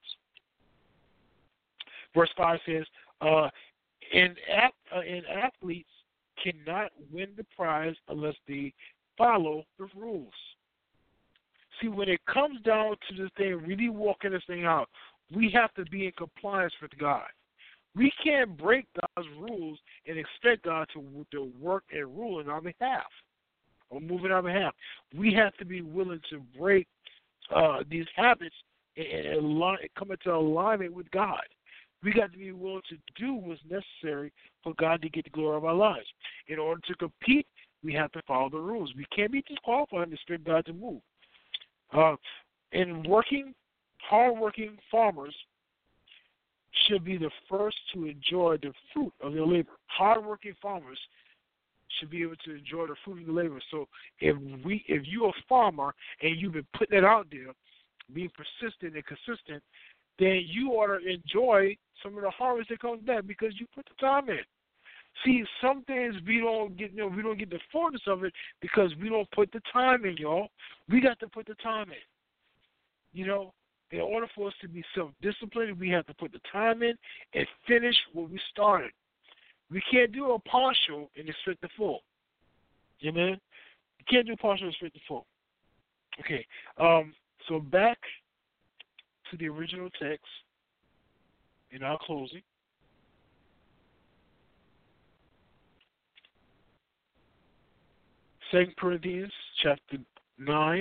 C: Verse 5 says, and athletes cannot win the prize unless they follow the rules. See, when it comes down to this thing, really walking this thing out, we have to be in compliance with God. We can't break God's rules and expect God to work and rule on our behalf or move on our behalf. We have to be willing to break these habits and come into alignment with God. We got to be willing to do what's necessary for God to get the glory of our lives. In order to compete, we have to follow the rules. We can't be disqualified and expect God to move. Hard-working farmers should be the first to enjoy the fruit of their labor. Hard-working farmers should be able to enjoy the fruit of their labor. So if you're a farmer and you've been putting it out there, being persistent and consistent, then you ought to enjoy some of the harvest that comes back because you put the time in. See, some things we don't get the fullness of it because we don't put the time in, y'all. We got to put the time in. In order for us to be self-disciplined, we have to put the time in and finish what we started. We can't do a partial and expect the full. Amen? You can't do a partial and expect the full. Okay, so back to the original text in our closing. Second Corinthians chapter 9.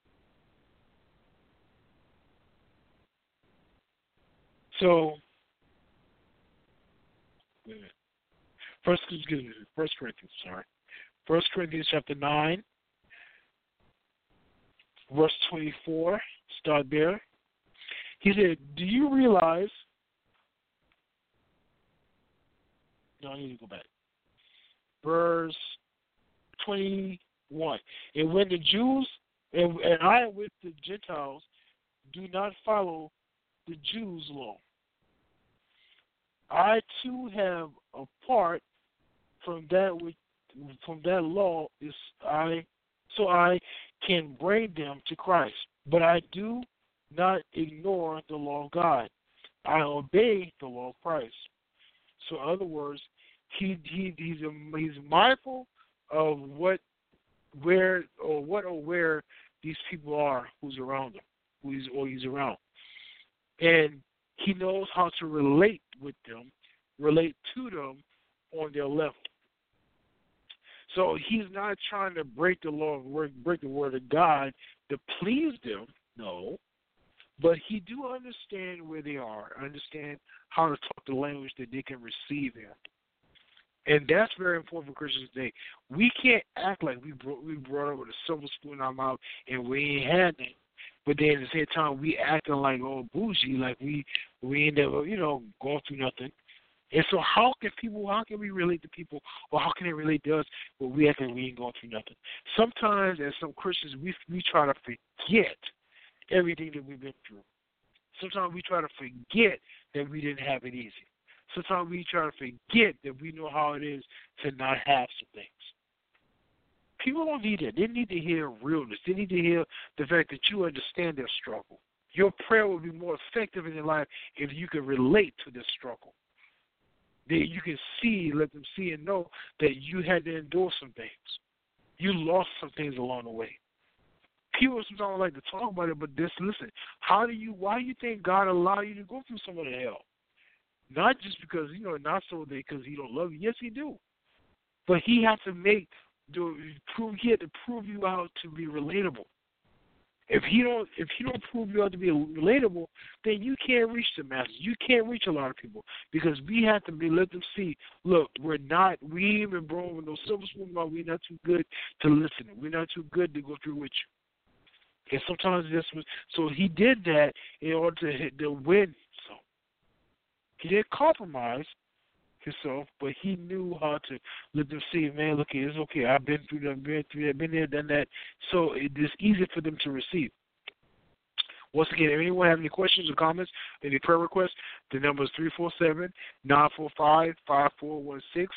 C: So, First Corinthians, sorry. 1 Corinthians chapter 9, verse 24, start there. He said, do you realize, no, I need to go back. Verse 21, and when the Jews, and I with the Gentiles, do not follow the Jews' law. I too have a part from that law so I can bring them to Christ. But I do not ignore the law of God. I obey the law of Christ. So, in other words, he's mindful of where these people are who's around him, he's around, and he knows how to relate to them on their level. So he's not trying to break the law, break the word of God to please them, no. But he do understand where they are, understand how to talk the language that they can receive him. And that's very important for Christians today. We can't act like we brought up with a silver spoon in our mouth and we ain't had that. But then at the same time, we acting like all bougie, like we ain't never, going through nothing. And so how can we relate to people, or how can they relate to us when we act like we ain't going through nothing? Sometimes, as some Christians, we try to forget everything that we've been through. Sometimes we try to forget that we didn't have it easy. Sometimes we try to forget that we know how it is to not have some things. People don't need that. They need to hear realness. They need to hear the fact that you understand their struggle. Your prayer will be more effective in your life if you can relate to their struggle. That you can let them see and know that you had to endure some things. You lost some things along the way. People sometimes like to talk about it, but listen, why do you think God allowed you to go through some of the hell? Not just because, not so because he don't love you. Yes, he do. But he had to prove you out to be relatable. If he don't prove you out to be relatable, then you can't reach the masses. You can't reach a lot of people because we have to let them see. Look, we ain't been born with no silver spoon. We're not too good to listen. We're not too good to go through with you. And sometimes so he did that in order to win. So he didn't compromise himself, but he knew how to let them see, man, look, it's okay. I've been through that, been there, done that. So it's easy for them to receive. Once again, if anyone have any questions or comments, any prayer requests, the number is 347-945-5416,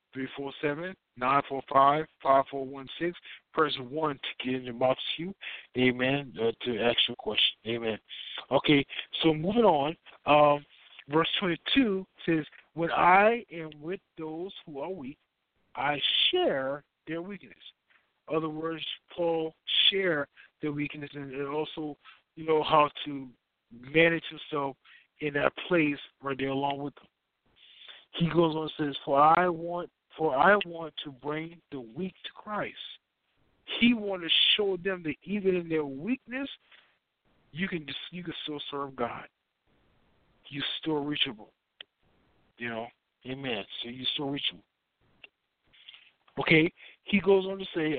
C: 347-945-5416. Press 1 to get in your mouth to you, amen, to ask your question, amen. Okay, so moving on, verse 22 says, when I am with those who are weak, I share their weakness. In other words, Paul share their weakness and also, how to manage himself in that place right there along with them. He goes on and says, For I want to bring the weak to Christ. He want to show them that even in their weakness, you can still serve God. You're still reachable. Amen. So you're still reachable. Okay, he goes on to say,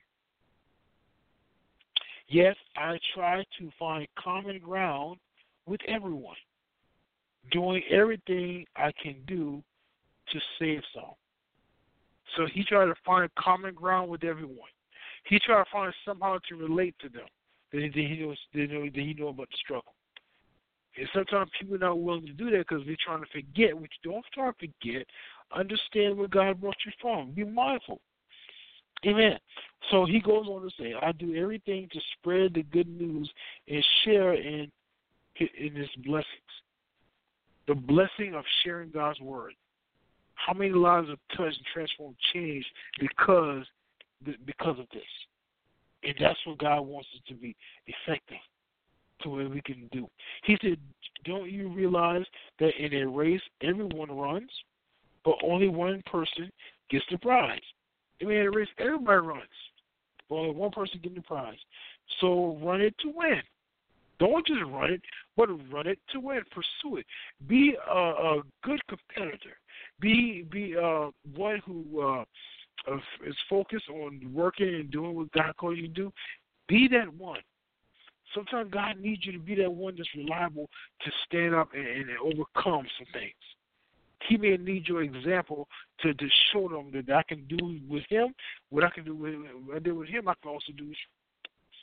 C: yes, I try to find common ground with everyone, doing everything I can do to save some. So he tried to find common ground with everyone. He tried to find somehow to relate to them, that he know about the struggle. And sometimes people are not willing to do that because they're trying to forget, which don't try to forget. Understand where God brought you from. Be mindful. Amen. So he goes on to say, I do everything to spread the good news and share in his blessings. The blessing of sharing God's word. How many lives are touched and transformed, changed because of this? And that's what God wants us to be effective. To where we can do. He said, don't you realize that in a race everyone runs, but only one person gets the prize? I mean, in a race everybody runs, but only one person gets the prize. So run it to win. Don't just run it, but run it to win. Pursue it. Be a good competitor. Be one who is focused on working and doing what God called you to do. Be that one. Sometimes God needs you to be that one that's reliable to stand up and overcome some things. He may need your example to show them that I can do with him what I can do with him, I can also do with you.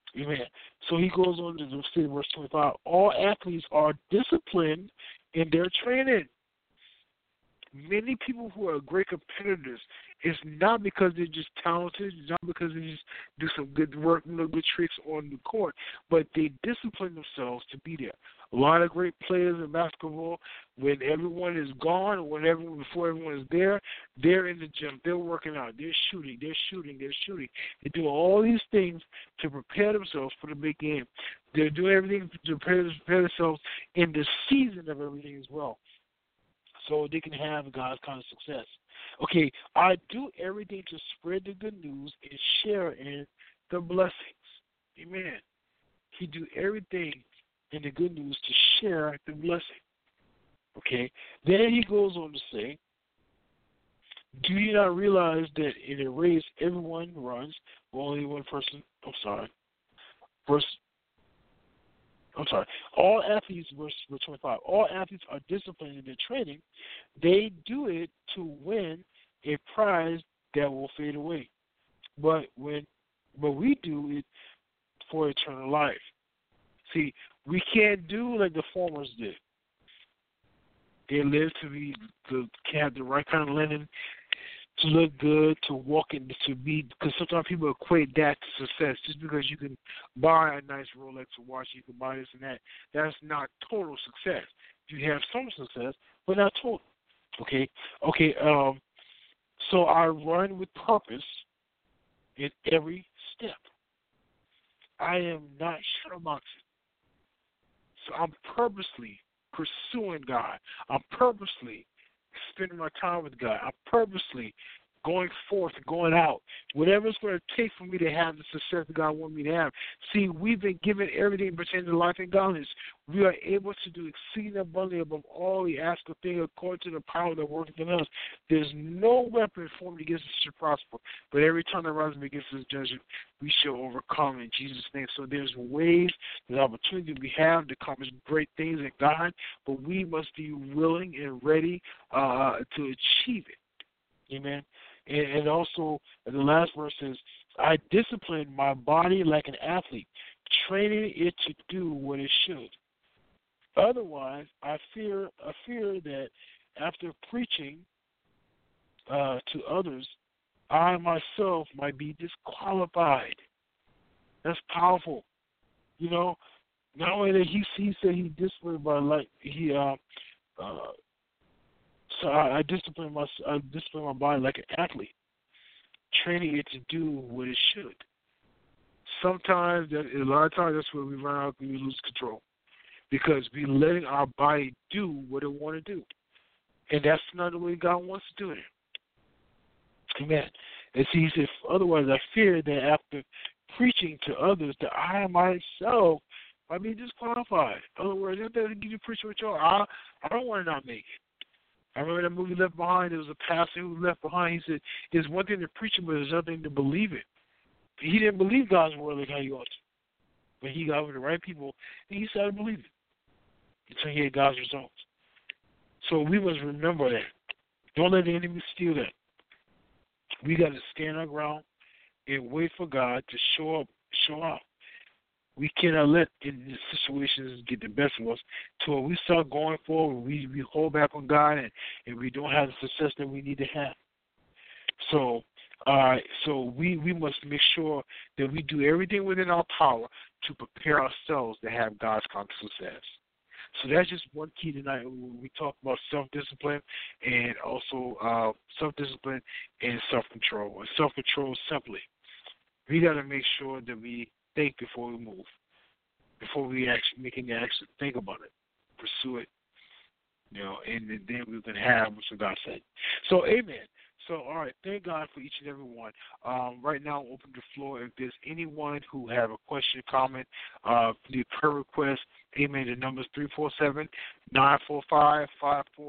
C: Amen. So he goes on to say, verse 25, all athletes are disciplined in their training. Many people who are great competitors, it's not because they're just talented, it's not because they just do some good work, good tricks on the court, but they discipline themselves to be there. A lot of great players in basketball, when everyone is gone, before everyone is there, they're in the gym, they're working out, they're shooting. They do all these things to prepare themselves for the big game. They're doing everything to prepare themselves in the season of everything as well, so they can have God's kind of success. Okay, I do everything to spread the good news and share in the blessings. Amen. He do everything in the good news to share the blessing. Okay, then he goes on to say, do you not realize that in a race everyone runs, but only one person, all athletes, verse 25, all athletes are disciplined in their training. They do it to win a prize that will fade away. But we do it for eternal life. See, we can't do like the farmers did. They live to have the right kind of linen, to look good, to walk in, to be, because sometimes people equate that to success. Just because you can buy a nice Rolex watch, you can buy this and that, that's not total success. You have some success, but not total. Okay. So I run with purpose in every step. I am not shadowboxing. So I'm purposely pursuing God. I'm purposely spending my time with God. I'm purposely going forth, going out, whatever it's going to take for me to have the success that God wants me to have. See, we've been given everything pertaining to life and godliness. We are able to do exceeding abundantly above all we ask or think according to the power that works in us. There's no weapon formed against us to prosper, but every time that rises against us judgment, we shall overcome in Jesus' name. So there's ways, there's opportunity we have to accomplish great things in God, but we must be willing and ready to achieve it. Amen. And also, the last verse says, I discipline my body like an athlete, training it to do what it should. Otherwise, I fear that after preaching to others, I myself might be disqualified. That's powerful. You know, not only that he said he disciplined my so I discipline my body like an athlete, training it to do what it should. A lot of times, that's where we run out and we lose control, because we're letting our body do what it want to do, and that's not the way God wants to do it. Amen. And see, he said, otherwise I fear that after preaching to others, that I myself might be disqualified. In other words, if they give you preaching with y'all, I don't want to not make it. I remember that movie Left Behind. There was a pastor who was left behind. He said, it's one thing to preach it, but it's another thing to believe it. He didn't believe God's word like how he ought to. But he got with the right people, and he started believing it until he had God's results. So we must remember that. Don't let the enemy steal that. We got to stand our ground and wait for God to show out. We cannot let in situations get the best of us. So when we start going forward, we hold back on God, and we don't have the success that we need to have. So we must make sure that we do everything within our power to prepare ourselves to have God's kind of success. So that's just one key tonight when we talk about self-discipline, and also self-discipline and self-control. And self-control simply, we got to make sure that we think before we move, before we actually make any action. Think about it, pursue it, and then we can have what God said. So, amen. So, all right, thank God for each and every one. Right now, I'll open the floor. If there's anyone who have a question, comment, the prayer request, amen. The number is 347-945-5416,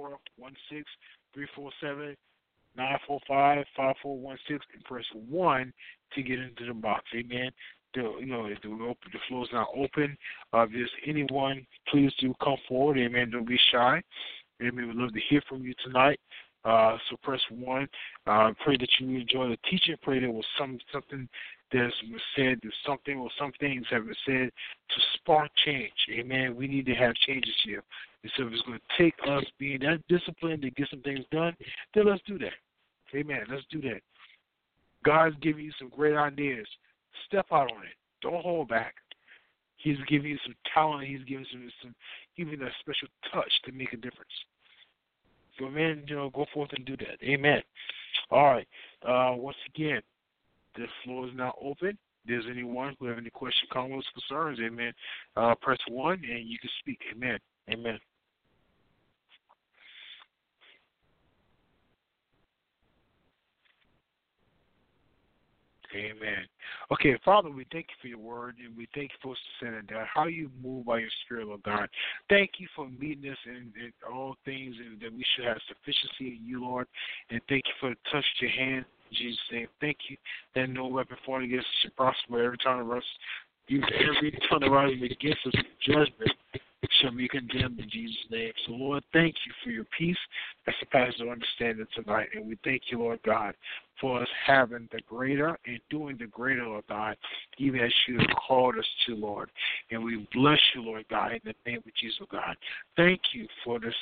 C: 347-945-5416, and press 1 to get into the box, amen. The floor is now open. If there's anyone, please do come forward, amen. Don't be shy, amen. We'd love to hear from you tonight. So press 1. Pray that you enjoy the teaching. Pray there was something that was said, that something or some things have been said to spark change. Amen. We need to have changes here. And so if it's going to take us being that disciplined to get some things done, then let's do that. Amen. Let's do that. God's giving you some great ideas. Step out on it. Don't hold back. He's giving you some talent. He's giving some even a special touch to make a difference. So, man, go forth and do that. Amen. All right. Once again, the floor is now open. If there's anyone who have any questions, comments, concerns, amen, press 1 and you can speak. Amen. Amen. Amen. Okay, Father, we thank you for your word, and we thank you for sending that. How you move by your Spirit, Lord God. Thank you for meeting us in all things, and that we should have sufficiency in you, Lord. And thank you for the touch of your hand, in Jesus' name. Thank you that no weapon formed against us should prosper. Every time of us, every tongue that rises against us in judgment shall be condemned in Jesus' name. So, Lord, thank you for your peace that surpasses our understanding tonight. And we thank you, Lord God, for us having the greater and doing the greater, Lord God, even as you have called us to, Lord. And we bless you, Lord God, in the name of Jesus, God. Thank you for this.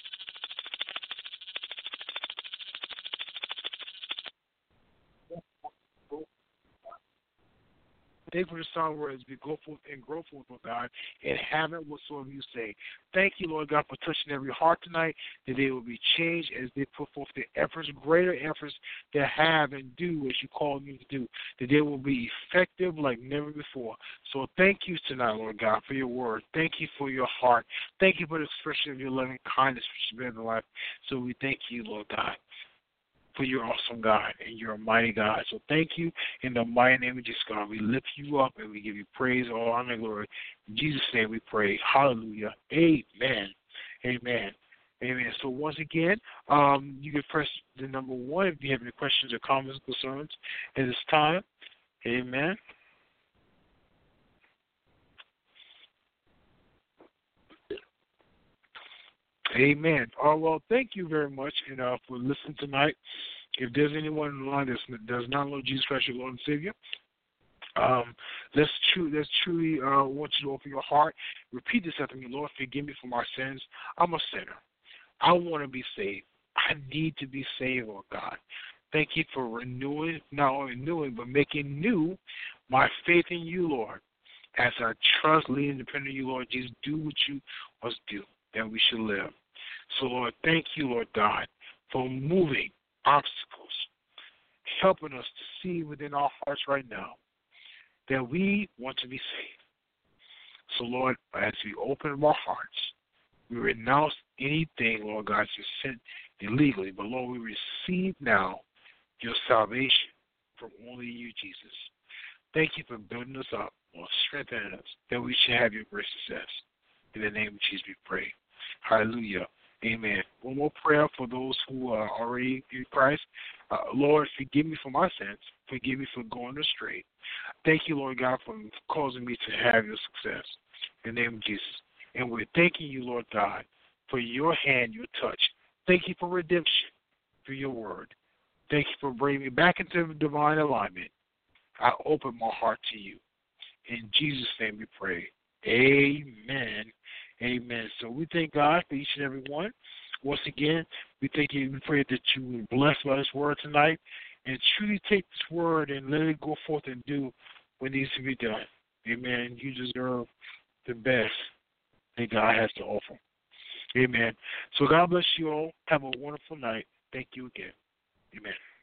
C: Thank you for the sound words. We go forth and grow forth, Lord God, and have it whatsoever you say. Thank you, Lord God, for touching every heart tonight, that they will be changed as they put forth their efforts, greater efforts to have and do as you call them to do, that they will be effective like never before. So thank you tonight, Lord God, for your word. Thank you for your heart. Thank you for the expression of your loving kindness which has been in the life. So we thank you, Lord God, for your awesome God, and you're a mighty God. So thank you in the mighty name of Jesus, God. We lift you up and we give you praise, all honor, and glory. In Jesus' name we pray. Hallelujah. Amen. Amen. Amen. So once again, you can press the number 1 if you have any questions or comments or concerns at this time. Amen. Amen. Well, thank you very much for listening tonight. If there's anyone in the line that does not know Jesus Christ, your Lord and Savior, let's truly want you to open your heart. Repeat this after me. Lord, forgive me for my sins. I'm a sinner. I want to be saved. I need to be saved, Lord God. Thank you for renewing, not only renewing, but making new my faith in you, Lord. As I trust, lead, and depend on you, Lord Jesus, do what you must do, that we should live. So, Lord, thank you, Lord God, for moving obstacles, helping us to see within our hearts right now that we want to be saved. So, Lord, as we open our hearts, we renounce anything, Lord God, you sent illegally. But, Lord, we receive now your salvation from only you, Jesus. Thank you for building us up, Lord, strengthening us, that we should have your great success. In the name of Jesus we pray. Hallelujah. Amen. One more prayer for those who are already in Christ. Lord, forgive me for my sins. Forgive me for going astray. Thank you, Lord God, for causing me to have your success. In the name of Jesus. And we're thanking you, Lord God, for your hand, your touch. Thank you for redemption through your word. Thank you for bringing me back into divine alignment. I open my heart to you. In Jesus' name we pray. Amen. Amen. So we thank God for each and every one. Once again, we thank you. We pray that you will be blessed by this word tonight and truly take this word and let it go forth and do what needs to be done. Amen. You deserve the best that God has to offer. Amen. So God bless you all. Have a wonderful night. Thank you again. Amen.